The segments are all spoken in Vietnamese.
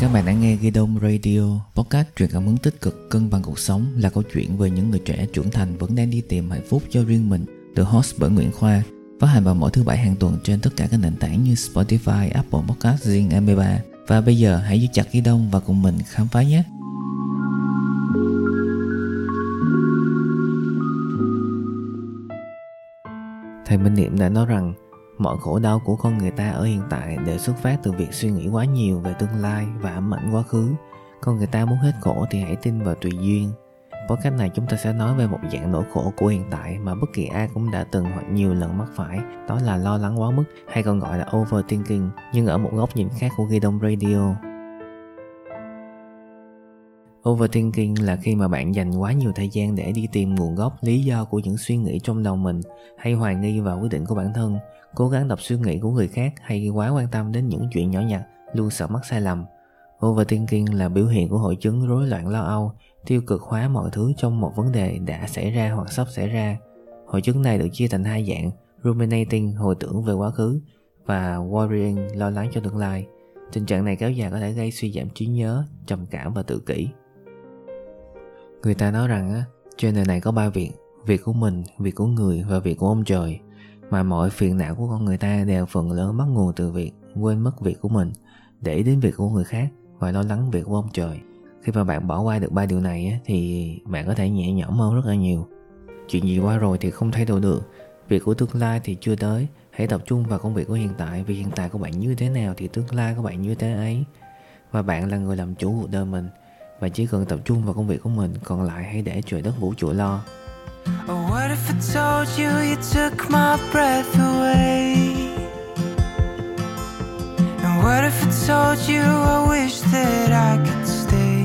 Các bạn đã nghe Gidom Radio, podcast truyền cảm hứng tích cực, cân bằng cuộc sống, là câu chuyện về những người trẻ trưởng thành vẫn đang đi tìm hạnh phúc cho riêng mình. Được host bởi Nguyễn Khoa, phát hành vào mỗi thứ Bảy hàng tuần trên tất cả các nền tảng như Spotify, Apple Podcast, Zing, MP3. Và bây giờ hãy giữ chặt Gidom và cùng mình khám phá nhé. Thầy Minh Niệm đã nói rằng mọi khổ đau của con người ta ở hiện tại đều xuất phát từ việc suy nghĩ quá nhiều về tương lai và ám ảnh quá khứ. Con người ta muốn hết khổ thì hãy tin vào tùy duyên. Podcast này chúng ta sẽ nói về một dạng nỗi khổ của hiện tại mà bất kỳ ai cũng đã từng hoặc nhiều lần mắc phải. Đó là lo lắng quá mức, hay còn gọi là overthinking, nhưng ở một góc nhìn khác của Gidom Radio. Overthinking là khi mà bạn dành quá nhiều thời gian để đi tìm nguồn gốc, lý do của những suy nghĩ trong đầu mình, hay hoài nghi vào quyết định của bản thân, cố gắng đọc suy nghĩ của người khác, hay quá quan tâm đến những chuyện nhỏ nhặt, luôn sợ mắc sai lầm. Overthinking là biểu hiện của hội chứng rối loạn lo âu, tiêu cực hóa mọi thứ trong một vấn đề đã xảy ra hoặc sắp xảy ra. Hội chứng này được chia thành hai dạng: ruminating, hồi tưởng về quá khứ, và worrying, lo lắng cho tương lai. Tình trạng này kéo dài có thể gây suy giảm trí nhớ, trầm cảm và tự kỷ. Người ta nói rằng trên đời này có 3 việc: việc của mình, việc của người và việc của ông trời. Mà mọi phiền não của con người ta đều phần lớn bắt nguồn từ việc quên mất việc của mình, để ý đến việc của người khác và lo lắng việc của ông trời. Khi mà bạn bỏ qua được 3 điều này thì bạn có thể nhẹ nhõm hơn rất là nhiều. Chuyện gì qua rồi thì không thay đổi được, việc của tương lai thì chưa tới. Hãy tập trung vào công việc của hiện tại, vì hiện tại của bạn như thế nào thì tương lai của bạn như thế ấy. Và bạn là người làm chủ cuộc đời mình, và chỉ cần tập trung vào công việc của mình, còn lại hãy để trời đất vũ trụ lo. Oh, what if I told you you took my breath away? And what if I told you I wish that I could stay?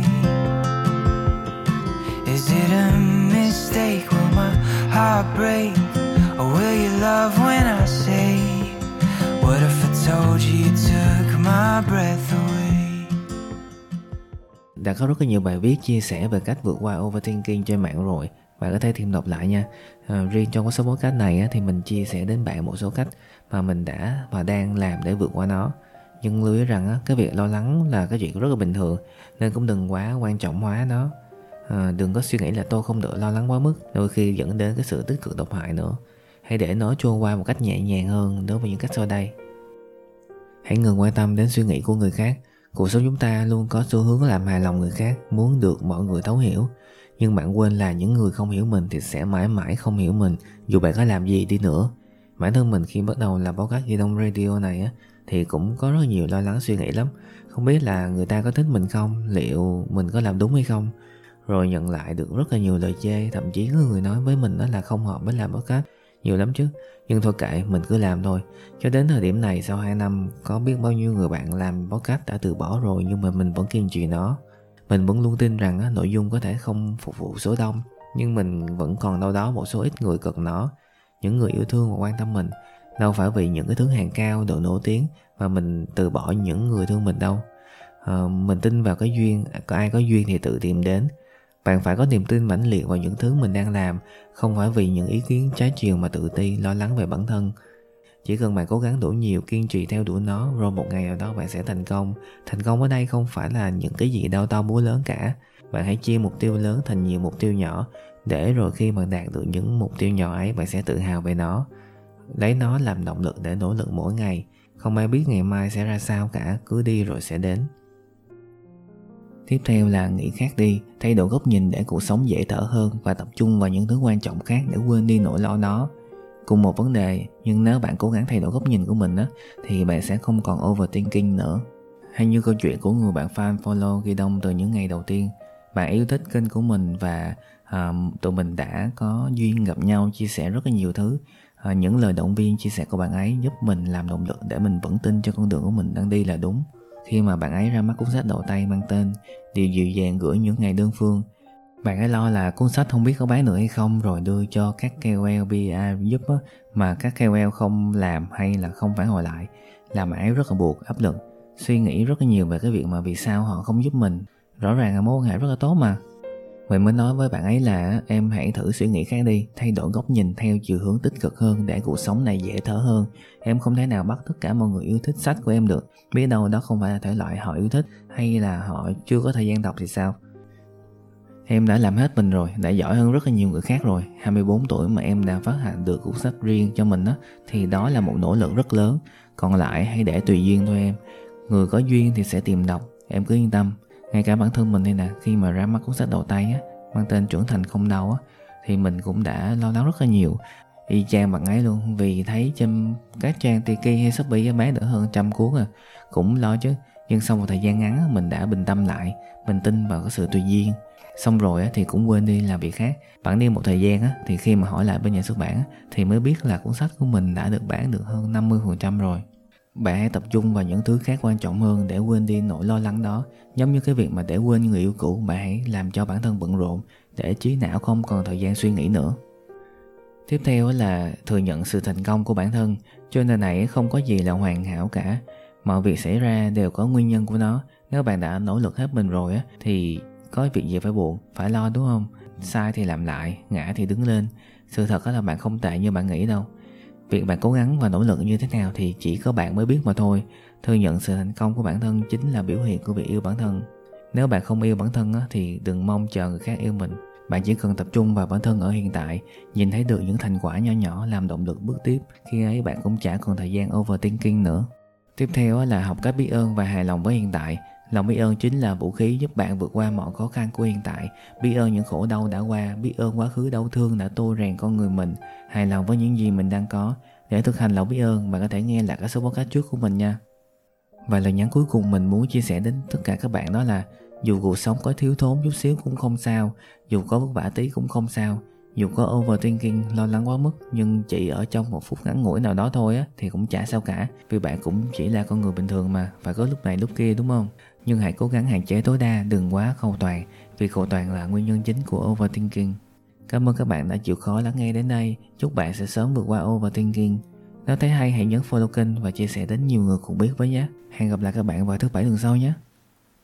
Is it a mistake? Will my heart break? Or will you love when I say? What if I told you you took my breath away? Đã có rất là nhiều bài viết chia sẻ về cách vượt qua overthinking trên mạng rồi. Bạn có thể tìm đọc lại nha. Riêng trong cái số podcast này thì mình chia sẻ đến bạn một số cách mà mình đã và đang làm để vượt qua nó. Nhưng lưu ý rằng cái việc lo lắng là cái chuyện rất là bình thường, nên cũng đừng quá quan trọng hóa nó. Đừng có suy nghĩ là tôi không được lo lắng quá mức, đôi khi dẫn đến cái sự tích cực độc hại nữa. Hãy để nó trôi qua một cách nhẹ nhàng hơn đối với những cách sau đây. Hãy ngừng quan tâm đến suy nghĩ của người khác. Cuộc sống chúng ta luôn có xu hướng làm hài lòng người khác, muốn được mọi người thấu hiểu. Nhưng bạn quên là những người không hiểu mình thì sẽ mãi mãi không hiểu mình, dù bạn có làm gì đi nữa. Bản thân mình khi bắt đầu làm podcast Gidom Radio này thì cũng có rất nhiều lo lắng suy nghĩ lắm. Không biết là người ta có thích mình không, liệu mình có làm đúng hay không. Rồi nhận lại được rất là nhiều lời chê, thậm chí có người nói với mình đó là không hợp với làm podcast. Nhiều lắm chứ, nhưng thôi kệ, mình cứ làm thôi. Cho đến thời điểm này, sau 2 năm, có biết bao nhiêu người bạn làm podcast đã từ bỏ rồi, nhưng mà mình vẫn kiên trì nó. Mình vẫn luôn tin rằng nội dung có thể không phục vụ số đông, nhưng mình vẫn còn đâu đó một số ít người cần nó. Những người yêu thương và quan tâm mình. Đâu phải vì những cái thứ hàng cao, độ nổi tiếng mà mình từ bỏ những người thương mình đâu. Mình tin vào cái duyên, có ai có duyên thì tự tìm đến. Bạn phải có niềm tin mãnh liệt vào những thứ mình đang làm, không phải vì những ý kiến trái chiều mà tự ti, lo lắng về bản thân. Chỉ cần bạn cố gắng đủ nhiều, kiên trì theo đuổi nó, rồi một ngày nào đó bạn sẽ thành công. Thành công ở đây không phải là những cái gì đau to búa lớn cả. Bạn hãy chia mục tiêu lớn thành nhiều mục tiêu nhỏ, để rồi khi bạn đạt được những mục tiêu nhỏ ấy, bạn sẽ tự hào về nó. Lấy nó làm động lực để nỗ lực mỗi ngày. Không ai biết ngày mai sẽ ra sao cả, cứ đi rồi sẽ đến. Tiếp theo là nghĩ khác đi, thay đổi góc nhìn để cuộc sống dễ thở hơn và tập trung vào những thứ quan trọng khác để quên đi nỗi lo đó. Cùng một vấn đề, nhưng nếu bạn cố gắng thay đổi góc nhìn của mình thì bạn sẽ không còn overthinking nữa. Hay như câu chuyện của người bạn fan follow Gidom từ những ngày đầu tiên. Bạn yêu thích kênh của mình và tụi mình đã có duyên gặp nhau, chia sẻ rất là nhiều thứ. Những lời động viên chia sẻ của bạn ấy giúp mình làm động lực để mình vẫn tin cho con đường của mình đang đi là đúng. Khi mà bạn ấy ra mắt cuốn sách đầu tay mang tên Điều dịu dàng gửi những ngày đơn phương, bạn ấy lo là cuốn sách không biết có bán nữa hay không, rồi đưa cho các KOL PR giúp mà các KOL không làm hay là không phản hồi lại, làm bạn ấy rất là buộc, áp lực, suy nghĩ rất là nhiều về cái việc mà vì sao họ không giúp mình. Rõ ràng là mối quan hệ rất là tốt mà. Vậy mới nói với bạn ấy là em hãy thử suy nghĩ khác đi, thay đổi góc nhìn theo chiều hướng tích cực hơn để cuộc sống này dễ thở hơn. Em không thể nào bắt tất cả mọi người yêu thích sách của em được. Biết đâu đó không phải là thể loại họ yêu thích, hay là họ chưa có thời gian đọc thì sao? Em đã làm hết mình rồi, đã giỏi hơn rất là nhiều người khác rồi. 24 tuổi mà em đã phát hành được cuốn sách riêng cho mình á, thì đó là một nỗ lực rất lớn. Còn lại hãy để tùy duyên thôi em. Người có duyên thì sẽ tìm đọc, em cứ yên tâm. Ngay cả bản thân mình đây nè, khi mà ra mắt cuốn sách đầu tay á, mang tên Trưởng Thành Không Đau á, thì mình cũng đã lo lắng rất là nhiều. Y chang bạn ấy luôn, vì thấy trên các trang Tiki hay Shopee bán được hơn 100 cuốn cũng lo chứ. Nhưng sau một thời gian ngắn mình đã bình tâm lại, mình tin vào cái sự tùy duyên. Xong rồi thì cũng quên đi làm việc khác. Bẵng đi một thời gian thì khi mà hỏi lại bên nhà xuất bản thì mới biết là cuốn sách của mình đã được bán được hơn 50% rồi. Bạn hãy tập trung vào những thứ khác quan trọng hơn để quên đi nỗi lo lắng đó. Giống như cái việc mà để quên người yêu cũ, bạn hãy làm cho bản thân bận rộn để trí não không còn thời gian suy nghĩ nữa. Tiếp theo là thừa nhận sự thành công của bản thân. Trên đời này không có gì là hoàn hảo cả. Mọi việc xảy ra đều có nguyên nhân của nó. Nếu bạn đã nỗ lực hết mình rồi thì có việc gì phải buồn, phải lo đúng không? Sai thì làm lại, ngã thì đứng lên. Sự thật là bạn không tệ như bạn nghĩ đâu. Việc bạn cố gắng và nỗ lực như thế nào thì chỉ có bạn mới biết mà thôi. Thừa nhận sự thành công của bản thân chính là biểu hiện của việc yêu bản thân. Nếu bạn không yêu bản thân thì đừng mong chờ người khác yêu mình. Bạn chỉ cần tập trung vào bản thân ở hiện tại, nhìn thấy được những thành quả nhỏ nhỏ làm động lực bước tiếp. Khi ấy bạn cũng chả còn thời gian overthinking nữa. Tiếp theo là học cách biết ơn và hài lòng với hiện tại. Lòng biết ơn chính là vũ khí giúp bạn vượt qua mọi khó khăn của hiện tại. Biết ơn những khổ đau đã qua, biết ơn quá khứ đau thương đã tô rèn con người mình. Hài lòng với những gì mình đang có. Để thực hành lòng biết ơn, bạn có thể nghe lại các số podcast trước của mình nha. Và lời nhắn cuối cùng mình muốn chia sẻ đến tất cả các bạn đó là dù cuộc sống có thiếu thốn chút xíu cũng không sao, dù có vất vả tí cũng không sao, dù có overthinking, lo lắng quá mức, nhưng chỉ ở trong một phút ngắn ngủi nào đó thôi thì cũng chả sao cả. Vì bạn cũng chỉ là con người bình thường mà, phải có lúc này lúc kia đúng không? Nhưng hãy cố gắng hạn chế tối đa, đừng quá cầu toàn, vì cầu toàn là nguyên nhân chính của overthinking. Cảm ơn các bạn đã chịu khó lắng nghe đến đây. Chúc bạn sẽ sớm vượt qua overthinking. Nếu thấy hay hãy nhấn follow kênh và chia sẻ đến nhiều người cùng biết với nhé. Hẹn gặp lại các bạn vào thứ Bảy tuần sau nhé.